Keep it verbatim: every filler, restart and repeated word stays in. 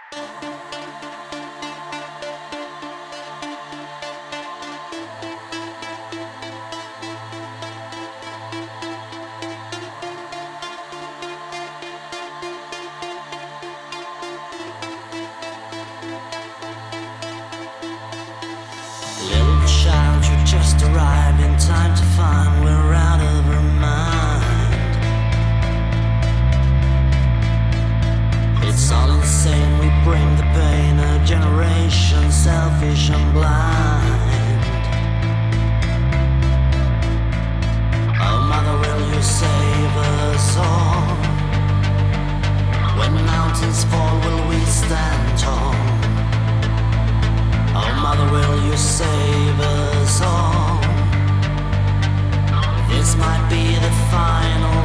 Little child, you just arrived in time to find we're out of our mind. It's all insane, we bring the pain, a generation selfish and blind. Oh mother, will you save us all? When mountains fall, will we stand tall? Oh mother, will you save us all? This might be the final